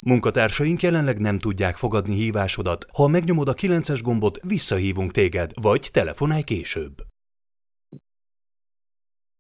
Munkatársaink jelenleg nem tudják fogadni hívásodat. Ha megnyomod a 9-es gombot, visszahívunk téged, vagy telefonálj később.